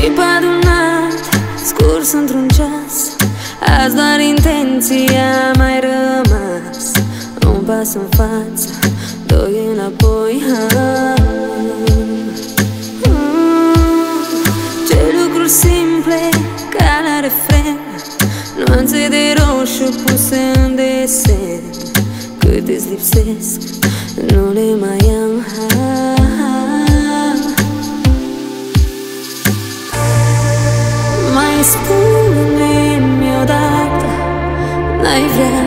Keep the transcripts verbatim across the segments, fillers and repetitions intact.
Chip adunat, scurs într-un ceas, azi doar intenția mai rămas. Un pas în față, doi înapoi. Ce lucruri simple ca la refren, nuanțe de roșu puse în desen. Cât îți lipsesc, nu le mai am. Mai spune-mi odată, n-ai vrea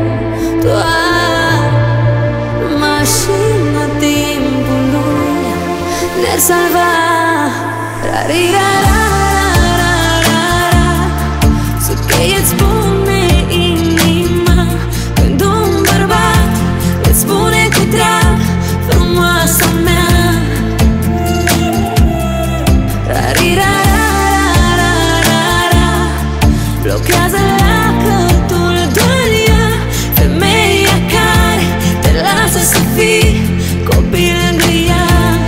doar mașina timpului ne-ar salva. Ra-ri-ra-ra-ra-ra-ra, să că-i-ți spune inima când un bărbat îți spune cu drag frumoasa mea. Ra-ri-ra-ra-ra-ra-ra, blochează lacătul doar ea, femeia care te lasă să fii copil lângă ea.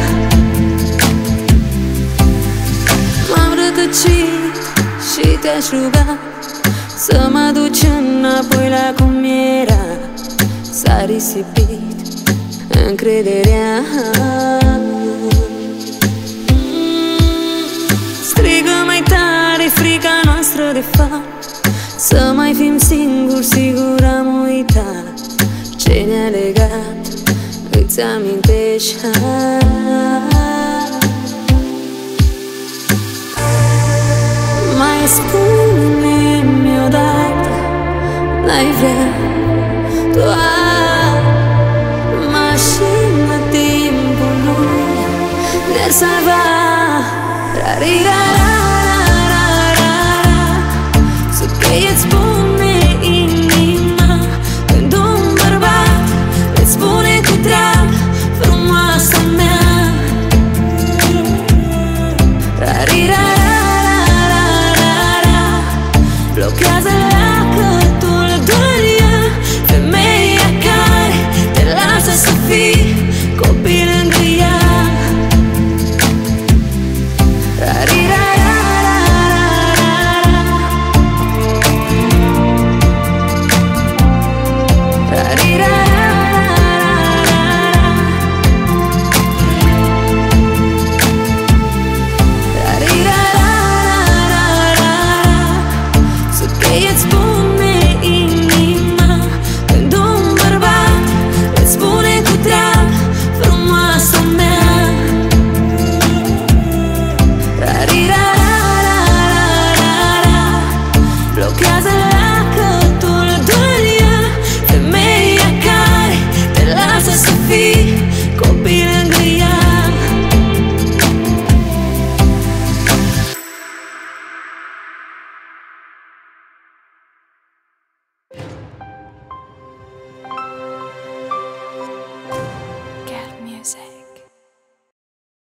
M-am rătăcit și te-aș ruga să mă duci înapoi la cum era. S-a risipit încrederea. Strigă mai tare frica noastră de fapt, să mai fim singuri, sigur am uitat ce ne-a legat. Îți amintești? Mai spune-mi odată, n-ai vrea doar mașina timpului ne-ar salva. Ra-ri-ra-ra-ra-ra-ra, să că-i-ți